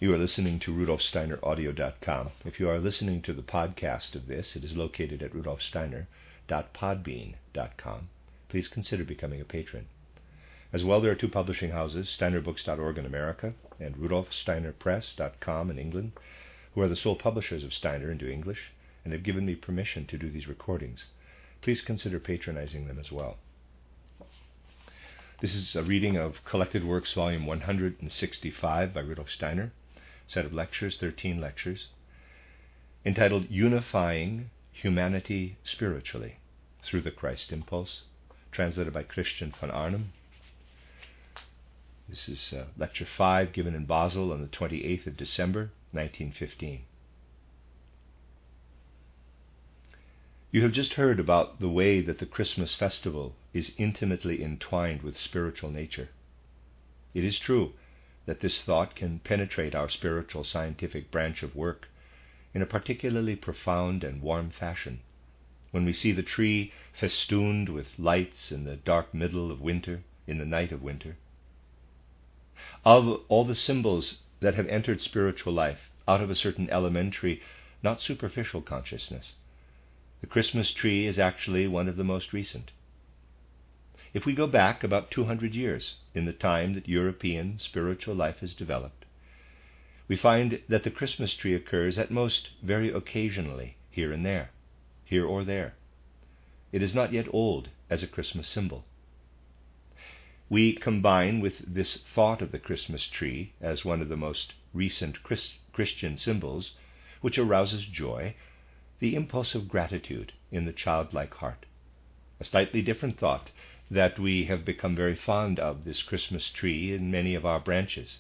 You are listening to rudolfsteineraudio.com. If you are listening to the podcast of this, it is located at rudolfsteiner.podbean.com. Please consider becoming a patron. As well, there are two publishing houses, steinerbooks.org in America and rudolfsteinerpress.com in England, who are the sole publishers of Steiner into English and have given me permission to do these recordings. Please consider patronizing them as well. This is a reading of Collected Works, Volume 165 by Rudolf Steiner, set of lectures, 13 lectures, entitled Unifying Humanity Spiritually Through the Christ Impulse, translated by Christian von Arnim. This is Lecture 5, given in Basel on the 28th of December, 1915. You have just heard about the way that the Christmas festival is intimately entwined with spiritual nature. It is true that this thought can penetrate our spiritual scientific branch of work in a particularly profound and warm fashion when we see the tree festooned with lights in the dark middle of winter, in the night of winter. Of all the symbols that have entered spiritual life out of a certain elementary, not superficial consciousness, the Christmas tree is actually one of the most recent. If we go back about 200 years in the time that European spiritual life has developed, we find that the Christmas tree occurs at most very occasionally here and there, here or there. It is not yet old as a Christmas symbol. We combine with this thought of the Christmas tree as one of the most recent Christian symbols, which arouses joy, the impulse of gratitude in the childlike heart, a slightly different thought that we have become very fond of this Christmas tree in many of our branches,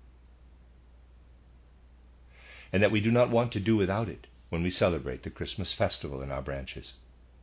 and that we do not want to do without it when we celebrate the Christmas festival in our branches.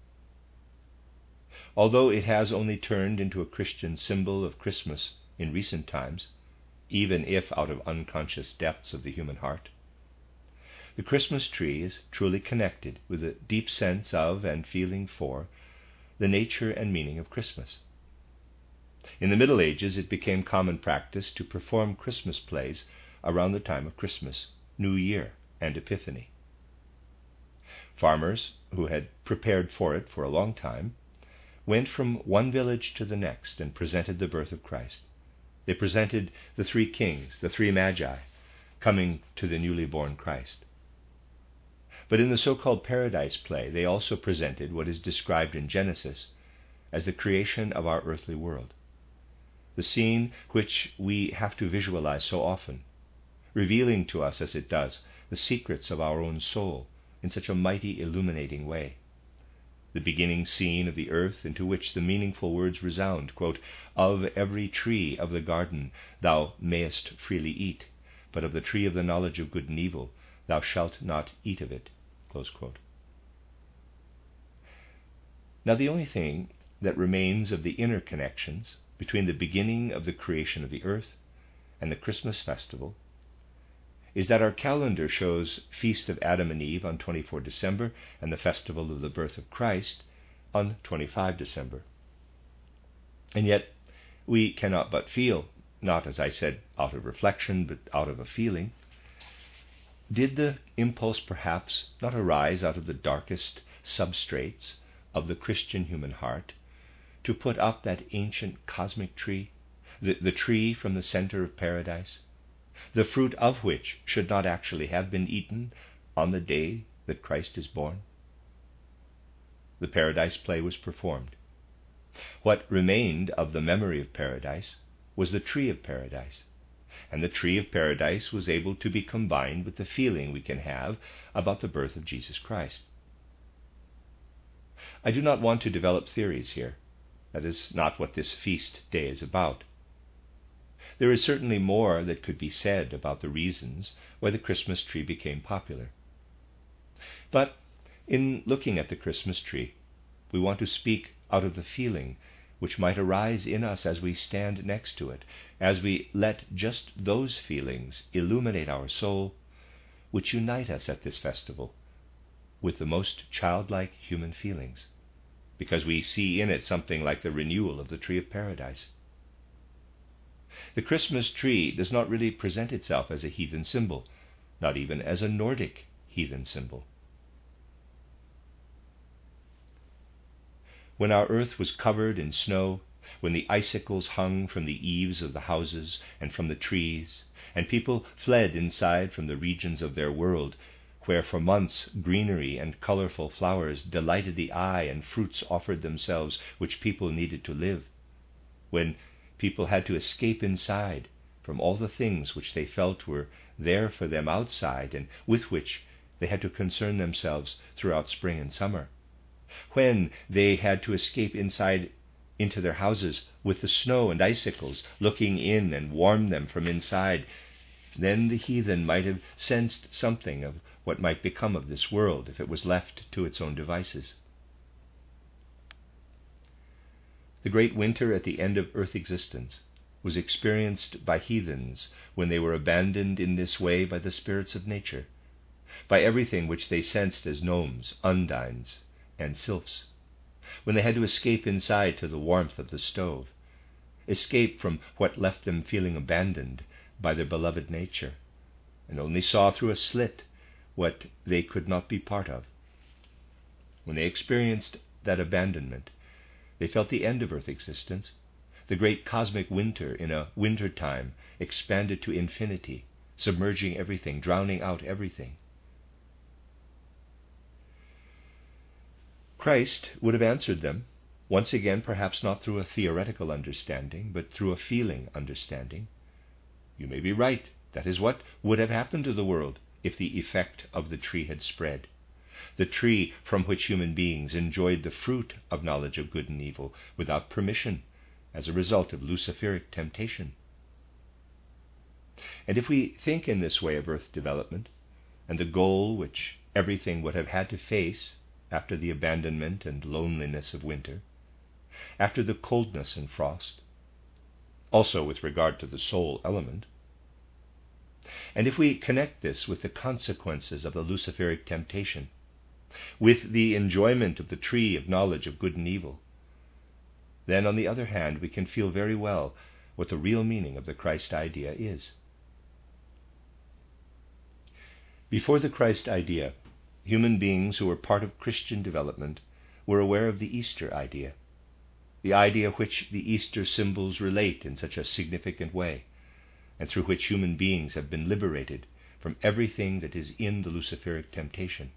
Although it has only turned into a Christian symbol of Christmas in recent times, even if out of unconscious depths of the human heart, the Christmas tree is truly connected with a deep sense of and feeling for the nature and meaning of Christmas. In the Middle Ages, it became common practice to perform Christmas plays around the time of Christmas, New Year, and Epiphany. Farmers, who had prepared for it for a long time, went from one village to the next and presented the birth of Christ. They presented the three kings, the three magi, coming to the newly born Christ. But in the so-called Paradise play, they also presented what is described in Genesis as the creation of our earthly world, the scene which we have to visualize so often, revealing to us as it does the secrets of our own soul in such a mighty illuminating way. The beginning scene of the earth into which the meaningful words resound, quote, "Of every tree of the garden thou mayest freely eat, but of the tree of the knowledge of good and evil thou shalt not eat of it," close quote. Now the only thing that remains of the inner connections between the beginning of the creation of the earth and the Christmas festival is that our calendar shows Feast of Adam and Eve on 24 December and the Festival of the Birth of Christ on 25 December. And yet we cannot but feel, not as I said out of reflection, but out of a feeling, did the impulse perhaps not arise out of the darkest substrates of the Christian human heart to put up that ancient cosmic tree, the tree from the center of paradise, the fruit of which should not actually have been eaten on the day that Christ is born? The Paradise play was performed. What remained of the memory of paradise was the tree of paradise, and the tree of paradise was able to be combined with the feeling we can have about the birth of Jesus Christ. I do not want to develop theories here. That is not what this feast day is about. There is certainly more that could be said about the reasons why the Christmas tree became popular. But in looking at the Christmas tree, we want to speak out of the feeling which might arise in us as we stand next to it, as we let just those feelings illuminate our soul, which unite us at this festival with the most childlike human feelings, because we see in it something like the renewal of the tree of paradise. The Christmas tree does not really present itself as a heathen symbol, not even as a Nordic heathen symbol. When our earth was covered in snow, when the icicles hung from the eaves of the houses and from the trees, and people fled inside from the regions of their world, where for months greenery and colorful flowers delighted the eye and fruits offered themselves which people needed to live, when people had to escape inside from all the things which they felt were there for them outside and with which they had to concern themselves throughout spring and summer, when they had to escape inside into their houses with the snow and icicles looking in and warm them from inside, then the heathen might have sensed something of what might become of this world if it was left to its own devices. The great winter at the end of earth existence was experienced by heathens when they were abandoned in this way by the spirits of nature, by everything which they sensed as gnomes, undines, and sylphs, when they had to escape inside to the warmth of the stove, escape from what left them feeling abandoned by their beloved nature, and only saw through a slit what they could not be part of. When they experienced that abandonment, they felt the end of earth existence. The great cosmic winter in a winter time expanded to infinity, submerging everything, drowning out everything. Christ would have answered them, once again perhaps not through a theoretical understanding, but through a feeling understanding. You may be right. That is what would have happened to the world if the effect of the tree had spread. The tree from which human beings enjoyed the fruit of knowledge of good and evil without permission as a result of Luciferic temptation. And if we think in this way of earth development, and the goal which everything would have had to face after the abandonment and loneliness of winter, after the coldness and frost, also with regard to the soul element, and if we connect this with the consequences of the Luciferic temptation, with the enjoyment of the tree of knowledge of good and evil, then on the other hand we can feel very well what the real meaning of the Christ idea is. Before the Christ idea, human beings who were part of Christian development were aware of the Easter idea, the idea which the Easter symbols relate in such a significant way, and through which human beings have been liberated from everything that is in the Luciferic temptation.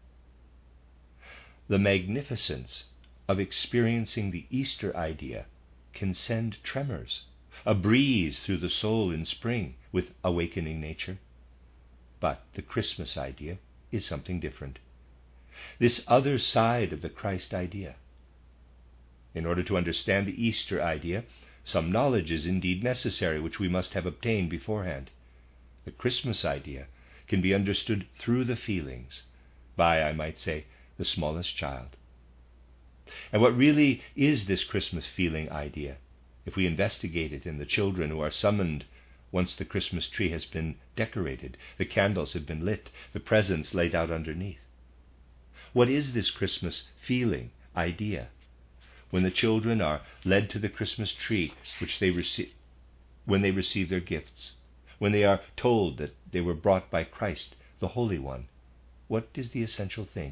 The magnificence of experiencing the Easter idea can send tremors, a breeze through the soul in spring with awakening nature. But the Christmas idea is something different. This other side of the Christ idea. In order to understand the Easter idea, some knowledge is indeed necessary, which we must have obtained beforehand. The Christmas idea can be understood through the feelings, by, I might say, the smallest child. And what really is this Christmas feeling idea, if we investigate it in the children who are summoned once the Christmas tree has been decorated, the candles have been lit, the presents laid out underneath? What is this Christmas feeling idea? When the children are led to the Christmas tree, when they receive their gifts, when they are told that they were brought by Christ, the Holy One, what is the essential thing?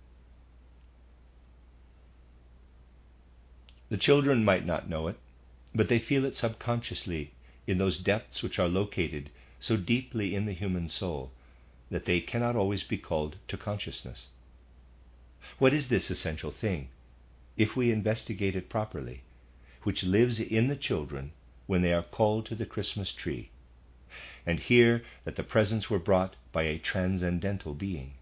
The children might not know it, but they feel it subconsciously in those depths which are located so deeply in the human soul that they cannot always be called to consciousness. What is this essential thing, if we investigate it properly, which lives in the children when they are called to the Christmas tree, and hear that the presents were brought by a transcendental being?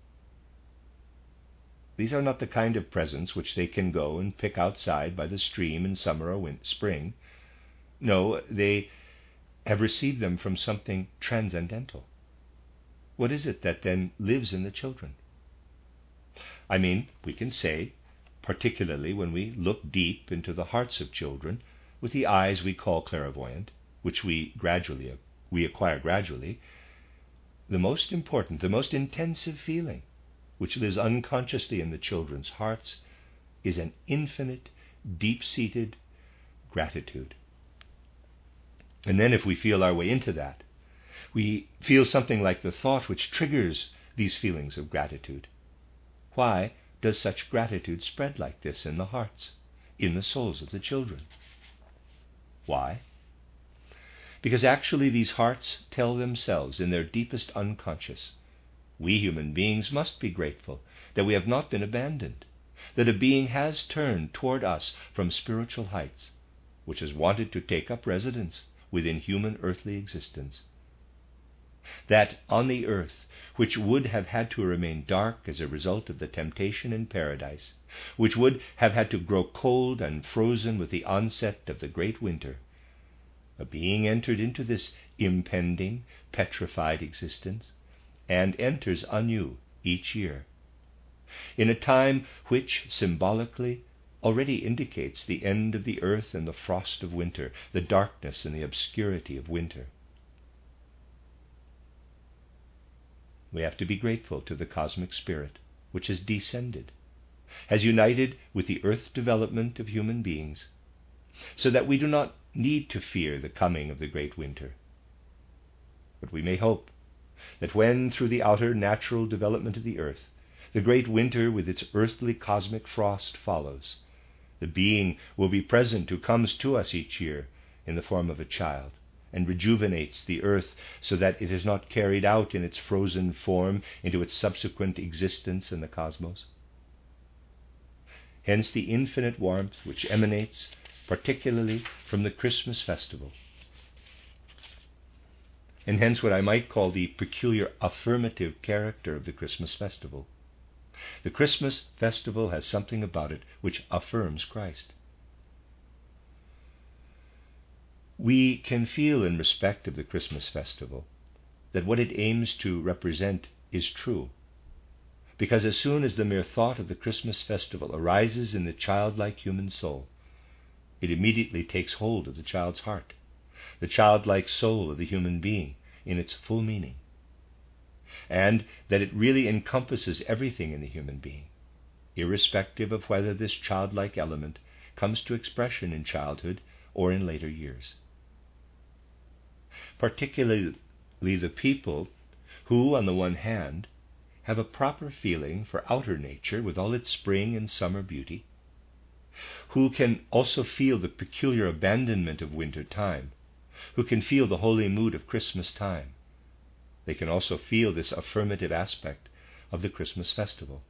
These are not the kind of presents which they can go and pick outside by the stream in summer or spring. No, they have received them from something transcendental. What is it that then lives in the children? I mean, we can say, particularly when we look deep into the hearts of children with the eyes we call clairvoyant, which we acquire gradually, the most important, the most intensive feeling which lives unconsciously in the children's hearts is an infinite, deep-seated gratitude. And then if we feel our way into that, we feel something like the thought which triggers these feelings of gratitude. Why does such gratitude spread like this in the hearts, in the souls of the children? Why? Because actually these hearts tell themselves in their deepest unconscious, we human beings must be grateful that we have not been abandoned, that a being has turned toward us from spiritual heights, which has wanted to take up residence within human earthly existence. That on the earth, which would have had to remain dark as a result of the temptation in paradise, which would have had to grow cold and frozen with the onset of the great winter, a being entered into this impending, petrified existence, and enters anew each year, in a time which, symbolically, already indicates the end of the earth and the frost of winter, the darkness and the obscurity of winter. We have to be grateful to the cosmic spirit which has descended, has united with the earth development of human beings, so that we do not need to fear the coming of the great winter. But we may hope that when, through the outer natural development of the earth, the great winter with its earthly cosmic frost follows, the being will be present who comes to us each year in the form of a child, and rejuvenates the earth so that it is not carried out in its frozen form into its subsequent existence in the cosmos. Hence the infinite warmth which emanates particularly from the Christmas festival. And hence what I might call the peculiar affirmative character of the Christmas festival. The Christmas festival has something about it which affirms Christ. We can feel in respect of the Christmas festival that what it aims to represent is true, because as soon as the mere thought of the Christmas festival arises in the childlike human soul, it immediately takes hold of the child's heart, the childlike soul of the human being in its full meaning, and that it really encompasses everything in the human being, irrespective of whether this childlike element comes to expression in childhood or in later years. Particularly the people who, on the one hand, have a proper feeling for outer nature with all its spring and summer beauty, who can also feel the peculiar abandonment of winter time, who can feel the holy mood of Christmas time. They can also feel this affirmative aspect of the Christmas festival.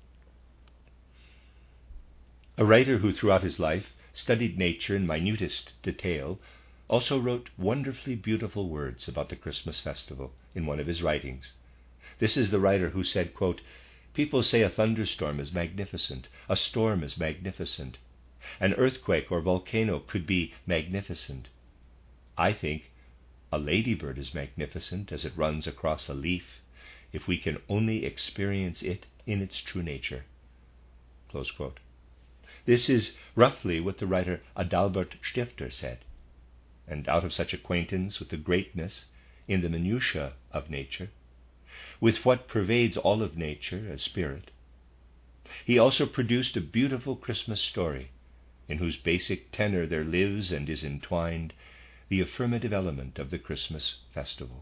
A writer who throughout his life studied nature in minutest detail also wrote wonderfully beautiful words about the Christmas festival in one of his writings. This is the writer who said, quote, "People say a thunderstorm is magnificent, a storm is magnificent, an earthquake or volcano could be magnificent. I think a ladybird is magnificent as it runs across a leaf, if we can only experience it in its true nature." Close quote. This is roughly what the writer Adalbert Stifter said. And out of such acquaintance with the greatness in the minutiae of nature, with what pervades all of nature as spirit, he also produced a beautiful Christmas story in whose basic tenor there lives and is entwined the affirmative element of the Christmas festival.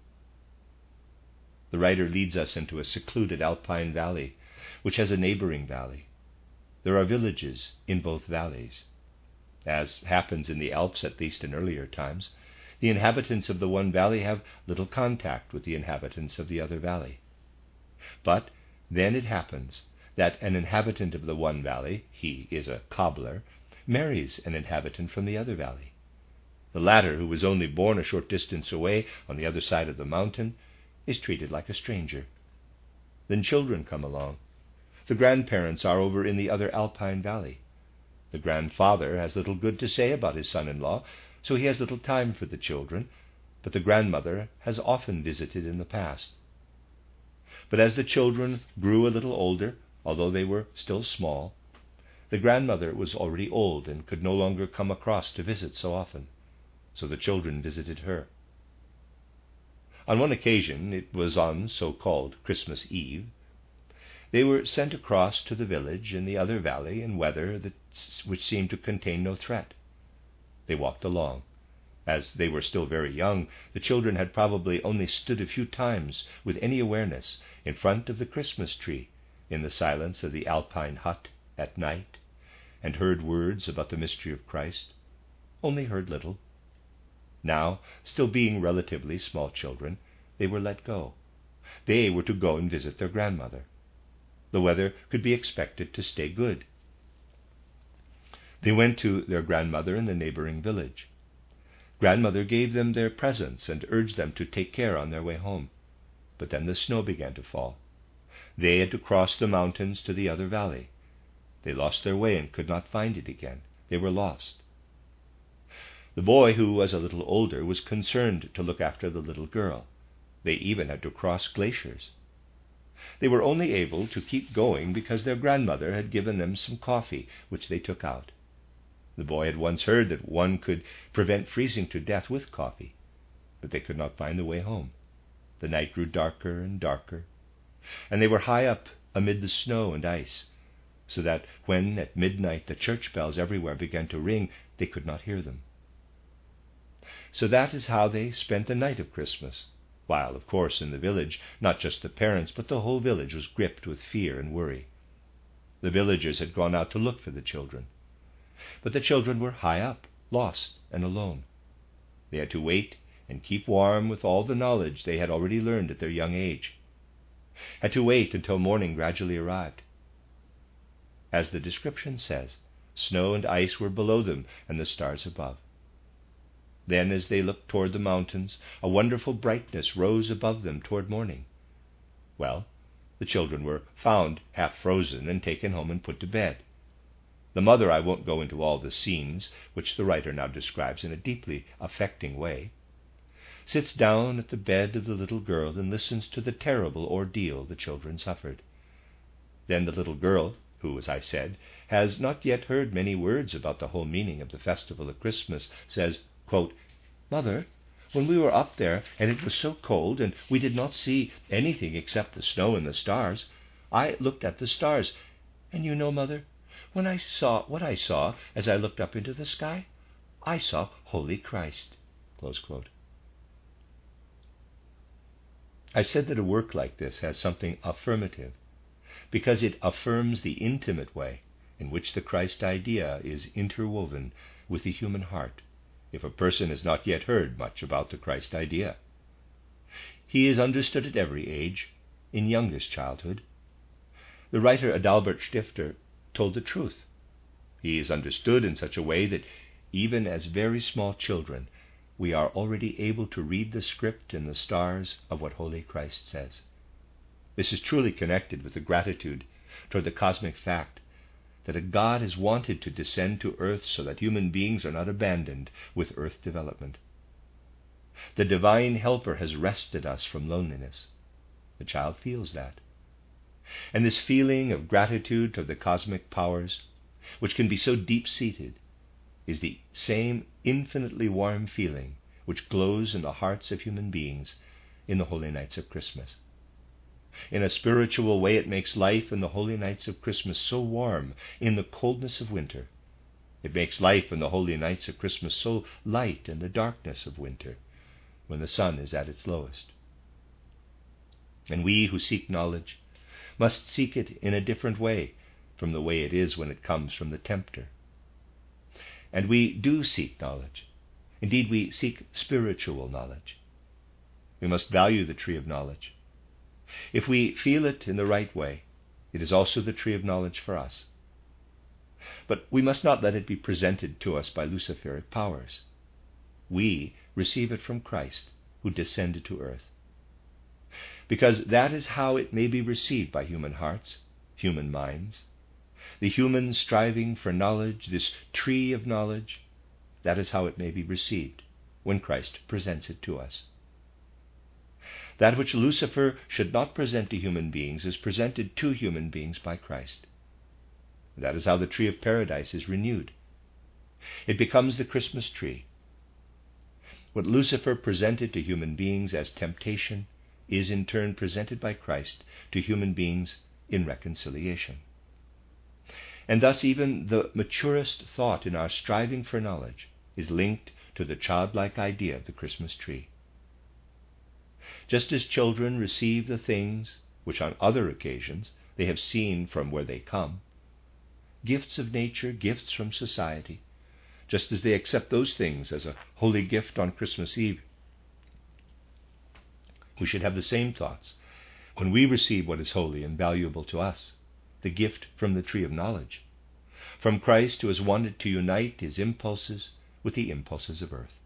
The writer leads us into a secluded alpine valley, which has a neighboring valley. There are villages in both valleys. As happens in the Alps, at least in earlier times, the inhabitants of the one valley have little contact with the inhabitants of the other valley. But then it happens that an inhabitant of the one valley, he is a cobbler, marries an inhabitant from the other valley. The latter, who was only born a short distance away on the other side of the mountain, is treated like a stranger. Then children come along. The grandparents are over in the other alpine valley. The grandfather has little good to say about his son-in-law, so he has little time for the children, but the grandmother has often visited in the past. But as the children grew a little older, although they were still small, the grandmother was already old and could no longer come across to visit so often, so the children visited her. On one occasion, it was on so-called Christmas Eve, they were sent across to the village in the other valley in weather which seemed to contain no threat. They walked along. As they were still very young, the children had probably only stood a few times with any awareness in front of the Christmas tree in the silence of the Alpine hut at night, and heard words about the mystery of Christ, only heard little. Now, still being relatively small children, they were let go. They were to go and visit their grandmother. The weather could be expected to stay good. They went to their grandmother in the neighboring village. Grandmother gave them their presents and urged them to take care on their way home. But then the snow began to fall. They had to cross the mountains to the other valley. They lost their way and could not find it again. They were lost. The boy, who was a little older, was concerned to look after the little girl. They even had to cross glaciers. They were only able to keep going because their grandmother had given them some coffee, which they took out. The boy had once heard that one could prevent freezing to death with coffee, but they could not find the way home. The night grew darker and darker, and they were high up amid the snow and ice, so that when at midnight the church bells everywhere began to ring, they could not hear them. So that is how they spent the night of Christmas, while, of course, in the village, not just the parents, but the whole village was gripped with fear and worry. The villagers had gone out to look for the children, but the children were high up, lost and alone. They had to wait and keep warm with all the knowledge they had already learned at their young age, had to wait until morning gradually arrived. As the description says, snow and ice were below them and the stars above. Then, as they looked toward the mountains, a wonderful brightness rose above them toward morning. Well, the children were found half frozen and taken home and put to bed. The mother, I won't go into all the scenes, which the writer now describes in a deeply affecting way, sits down at the bed of the little girl and listens to the terrible ordeal the children suffered. Then the little girl, who, as I said, has not yet heard many words about the whole meaning of the festival of Christmas, says, quote, "Mother, when we were up there and it was so cold and we did not see anything except the snow and the stars, I looked at the stars, and you know, Mother, when I saw what I saw as I looked up into the sky, I saw Holy Christ." Close quote. I said that a work like this has something affirmative, because it affirms the intimate way in which the Christ idea is interwoven with the human heart, if a person has not yet heard much about the Christ idea. He is understood at every age, in youngest childhood. The writer Adalbert Stifter told the truth. He is understood in such a way that even as very small children, we are already able to read the script in the stars of what Holy Christ says. This is truly connected with the gratitude toward the cosmic fact that a God has wanted to descend to earth so that human beings are not abandoned with earth development. The divine helper has wrested us from loneliness. The child feels that. And this feeling of gratitude toward the cosmic powers, which can be so deep-seated, is the same infinitely warm feeling which glows in the hearts of human beings in the holy nights of Christmas. In a spiritual way, it makes life in the holy nights of Christmas so warm in the coldness of winter. It makes life in the holy nights of Christmas so light in the darkness of winter, when the sun is at its lowest. And we who seek knowledge must seek it in a different way from the way it is when it comes from the tempter. And we do seek knowledge. Indeed, we seek spiritual knowledge. We must value the tree of knowledge. If we feel it in the right way, it is also the tree of knowledge for us. But we must not let it be presented to us by Luciferic powers. We receive it from Christ, who descended to earth. Because that is how it may be received by human hearts, human minds. The human striving for knowledge, this tree of knowledge, that is how it may be received when Christ presents it to us. That which Lucifer should not present to human beings is presented to human beings by Christ. That is how the tree of paradise is renewed. It becomes the Christmas tree. What Lucifer presented to human beings as temptation is in turn presented by Christ to human beings in reconciliation. And thus even the maturest thought in our striving for knowledge is linked to the childlike idea of the Christmas tree. Just as children receive the things which on other occasions they have seen from where they come, gifts of nature, gifts from society, just as they accept those things as a holy gift on Christmas Eve, we should have the same thoughts when we receive what is holy and valuable to us, the gift from the tree of knowledge, from Christ who has wanted to unite his impulses with the impulses of earth.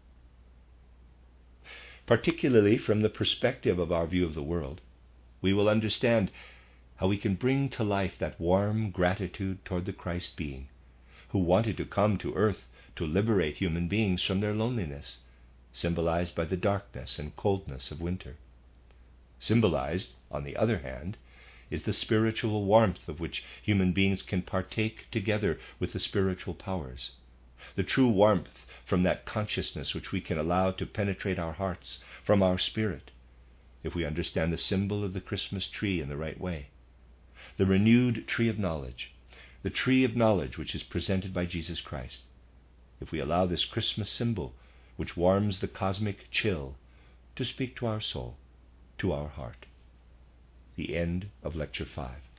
Particularly from the perspective of our view of the world, we will understand how we can bring to life that warm gratitude toward the Christ being, who wanted to come to earth to liberate human beings from their loneliness, symbolized by the darkness and coldness of winter. Symbolized, on the other hand, is the spiritual warmth of which human beings can partake together with the spiritual powers, the true warmth from that consciousness which we can allow to penetrate our hearts from our spirit, if we understand the symbol of the Christmas tree in the right way, the renewed tree of knowledge, the tree of knowledge which is presented by Jesus Christ, if we allow this Christmas symbol, which warms the cosmic chill, to speak to our soul, to our heart. The end of Lecture 5.